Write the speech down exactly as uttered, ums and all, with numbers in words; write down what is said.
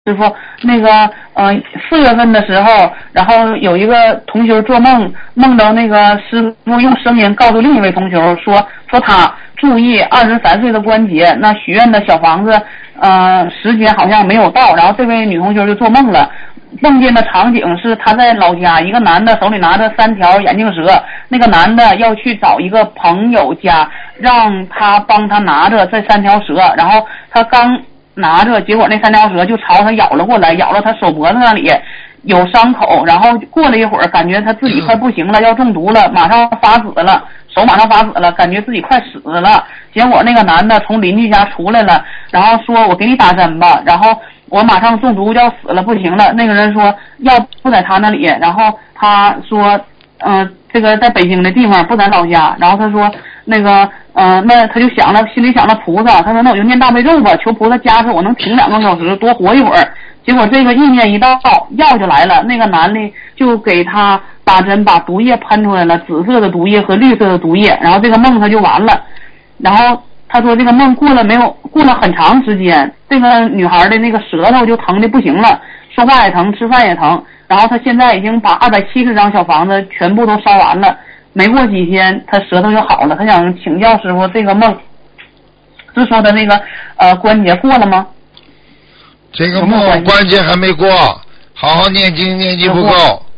师傅，那个呃四月份的时候，然后有一个同学做梦，梦到那个师傅用声音告诉另一位同学说，说他注意二十三岁的关节，那许愿的小房子呃时间好像没有到，然后这位女同学就做梦了。梦见的场景是他在老家，一个男的手里拿着三条眼镜蛇，那个男的要去找一个朋友家，让他帮他拿着这三条蛇，然后他刚拿着，结果那三条蛇就朝他咬了过来，咬了他手脖子那里有伤口，然后过了一会儿感觉他自己快不行了，要中毒了，马上发紫了，手马上发紫了，感觉自己快死了。结果那个男的从邻居家出来了，然后说我给你打针吧，然后我马上中毒要死了，不行了。那个人说药不在他那里，然后他说嗯、呃，这个在北京的地方不在老家，然后他说那个嗯、呃，那他就想了，心里想了菩萨，他说那我就念大悲咒吧，求菩萨加持我能挺两个小时，多活一会儿。结果这个意念一到，药就来了，那个男的就给他打针，把毒液喷出来了，紫色的毒液和绿色的毒液，然后这个梦他就完了。然后他说这个梦过了没有，过了很长时间，这个女孩的那个舌头就疼的不行了，说话也疼，吃饭也疼。然后他现在已经把二百七十张小房子全部都烧完了，没过几天他舌头就好了。他想请教师傅，这个梦是说的那个呃关节过了吗？ 这个梦关节还没过，好好念经，念经不够。